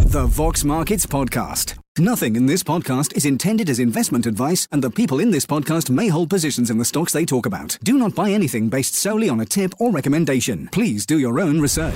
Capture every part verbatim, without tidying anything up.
The Vox Markets Podcast. Nothing in this podcast is intended as investment advice, and the people in this podcast may hold positions in the stocks they talk about. Do not buy anything based solely on a tip or recommendation. Please do your own research.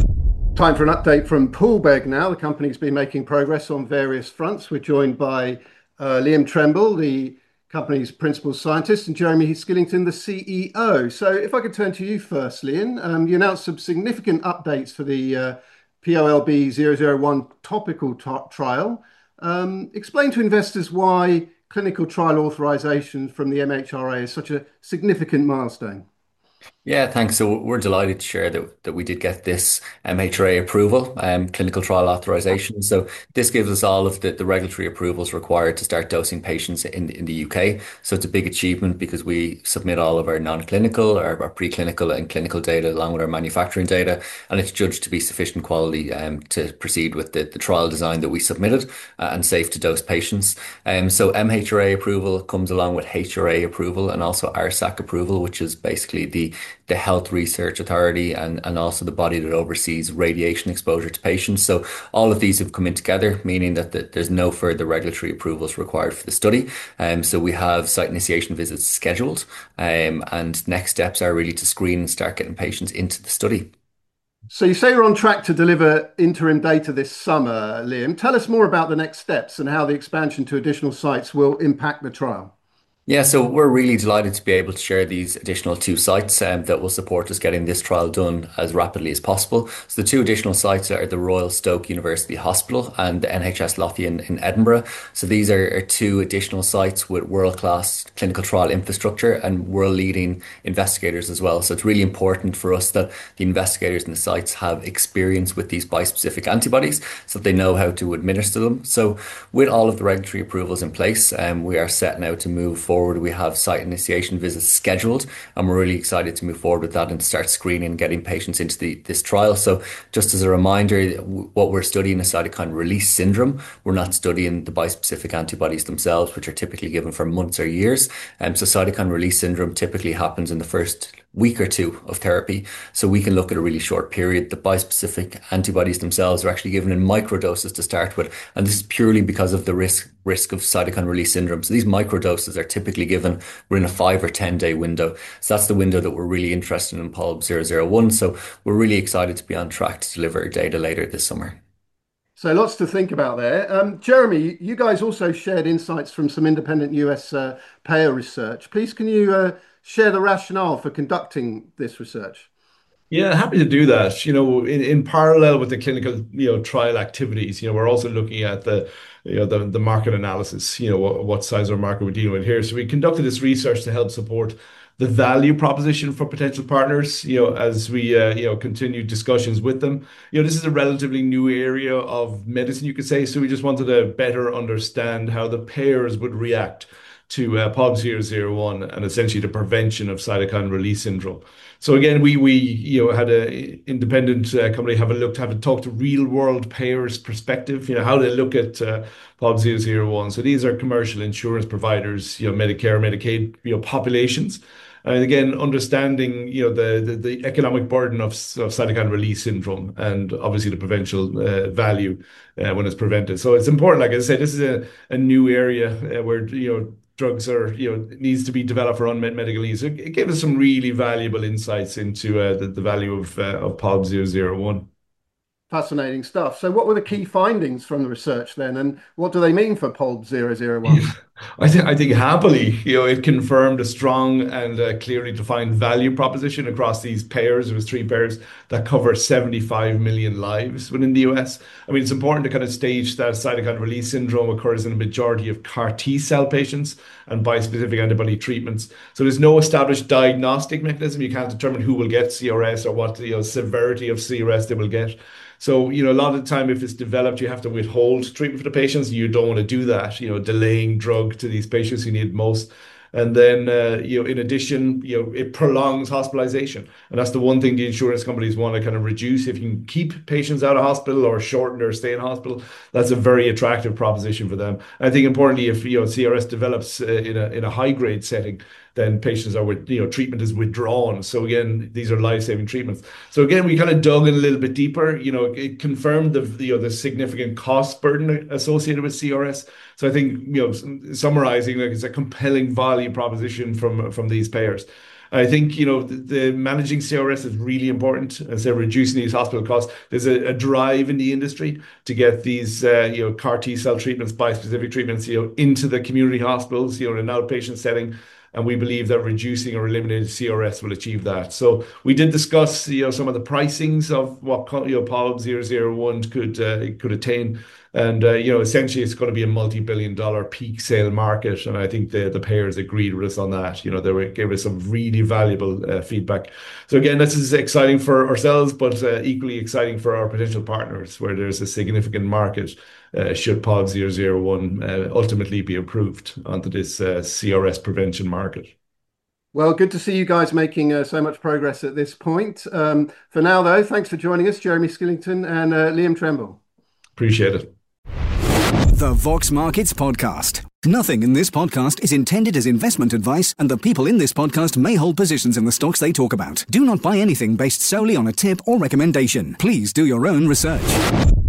Time for an update from Poolbeg now. The company's been making progress on various fronts. We're joined by uh, Liam Tremble, the company's principal scientist, and Jeremy Skillington, the C E O. So if I could turn to you first, Liam. Um, you announced some significant updates for the uh, P O L B zero zero one topical trial. Um, explain to investors why clinical trial authorization from the M H R A is such a significant milestone. Yeah, thanks. So we're delighted to share that, that we did get this M H R A approval, um, clinical trial authorization. So this gives us all of the, the regulatory approvals required to start dosing patients in, in the U K. So it's a big achievement because we submit all of our non-clinical, our, our preclinical and clinical data along with our manufacturing data, and it's judged to be sufficient quality um, to proceed with the, the trial design that we submitted uh, and safe to dose patients. Um, so M H R A approval comes along with H R A approval and also R S A C approval, which is basically the the Health Research Authority and, and also the body that oversees radiation exposure to patients. So all of these have come in together, meaning that the, there's no further regulatory approvals required for the study. Um, so we have site initiation visits scheduled, um, and next steps are really to screen and start getting patients into the study. So you say you're on track to deliver interim data this summer, Liam. Tell us more about the next steps and how the expansion to additional sites will impact the trial. Yeah, so we're really delighted to be able to share these additional two sites um, that will support us getting this trial done as rapidly as possible. So the two additional sites are the Royal Stoke University Hospital and the N H S Lothian in Edinburgh. So these are, are two additional sites with world-class clinical trial infrastructure and world-leading investigators as well. So it's really important for us that the investigators in the sites have experience with these bispecific antibodies so that they know how to administer them. So with all of the regulatory approvals in place, um, we are set now to move forward. We have site initiation visits scheduled, and we're really excited to move forward with that and start screening and getting patients into the, this trial. So just as a reminder, what we're studying is cytokine release syndrome. We're not studying the bispecific antibodies themselves, which are typically given for months or years. Um, so cytokine release syndrome typically happens in the first week or two of therapy. So we can look at a really short period. The bispecific antibodies themselves are actually given in microdoses to start with. And this is purely because of the risk risk of cytokine release syndrome. So these microdoses are typically given within a five or ten day window. So that's the window that we're really interested in P O L B zero zero one. So we're really excited to be on track to deliver data later this summer. So lots to think about there. Um, Jeremy, you guys also shared insights from some independent U S uh, payer research. Please, can you uh, share the rationale for conducting this research? Yeah, happy to do that. You know, in, in parallel with the clinical, you know, trial activities, you know, we're also looking at the, you know, the, the market analysis, you know, what, what size of market we're dealing with here. So we conducted this research to help support the value proposition for potential partners, you know, as we, uh, you know, continue discussions with them. You know, this is a relatively new area of medicine, you could say. So we just wanted to better understand how the payers would react to uh, P O L B zero zero one and essentially the prevention of cytokine release syndrome. So again, we we you know had an independent uh, company have a look, have a talk to real world payers' perspective. You know how they look at uh, P O L B zero zero one. So these are commercial insurance providers, you know Medicare, Medicaid, you know populations. And again, understanding you know the the, the economic burden of, of cytokine release syndrome and obviously the preventable uh, value uh, when it's prevented. So it's important. Like I said, this is a, a new area uh, where you know. drugs are, you know, needs to be developed for unmet medical needs. It, it gave us some really valuable insights into uh, the, the value of, uh, of P O L B zero zero one. Fascinating stuff. So what were the key findings from the research then, and what do they mean for P O L B zero zero one? Yeah. I think I think happily, you know, it confirmed a strong and uh, clearly defined value proposition across these payers. There was three payers that cover seventy-five million lives within the U S. I mean, it's important to kind of stage that cytokine release syndrome occurs in a majority of C A R T cell patients and bispecific antibody treatments. So there's no established diagnostic mechanism. You can't determine who will get C R S or what you know severity of C R S they will get. So, you know, a lot of the time, if it's developed, you have to withhold treatment for the patients. You don't want to do that, you know, delaying drug to these patients who need most. And then, uh, you know, in addition, you know, it prolongs hospitalization. And that's the one thing the insurance companies want to kind of reduce. If you can keep patients out of hospital or shorten their stay in hospital, that's a very attractive proposition for them. I think importantly, if, you know, C R S develops uh, in a in a high grade setting, then patients are with, you know, treatment is withdrawn. So again, these are life-saving treatments. So again, we kind of dug in a little bit deeper. You know, it confirmed the, you know, the significant cost burden associated with C R S. So I think, you know, summarizing, like, it's a compelling value proposition from from these payers. I think, you know, the, the managing C R S is really important as they're reducing these hospital costs. There's a, a drive in the industry to get these, uh, you know, C A R T cell treatments, bispecific treatments, you know, into the community hospitals, you know, in an outpatient setting. And we believe that reducing or eliminating C R S will achieve that. So we did discuss, you know, some of the pricings of what, you know, P O L B zero zero one could uh, could attain. And, uh, you know, essentially it's going to be a multi-billion dollar peak sale market. And I think the, the payers agreed with us on that. You know, they were, gave us some really valuable uh, feedback. So again, this is exciting for ourselves, but uh, equally exciting for our potential partners, where there's a significant market uh, should P O L B zero zero one uh, ultimately be approved onto this uh, C R S prevention market. Well, good to see you guys making uh, so much progress at this point. Um, for now, though, thanks for joining us, Jeremy Skillington and uh, Liam Tremble. Appreciate it. The Vox Markets Podcast. Nothing in this podcast is intended as investment advice, and the people in this podcast may hold positions in the stocks they talk about. Do not buy anything based solely on a tip or recommendation. Please do your own research.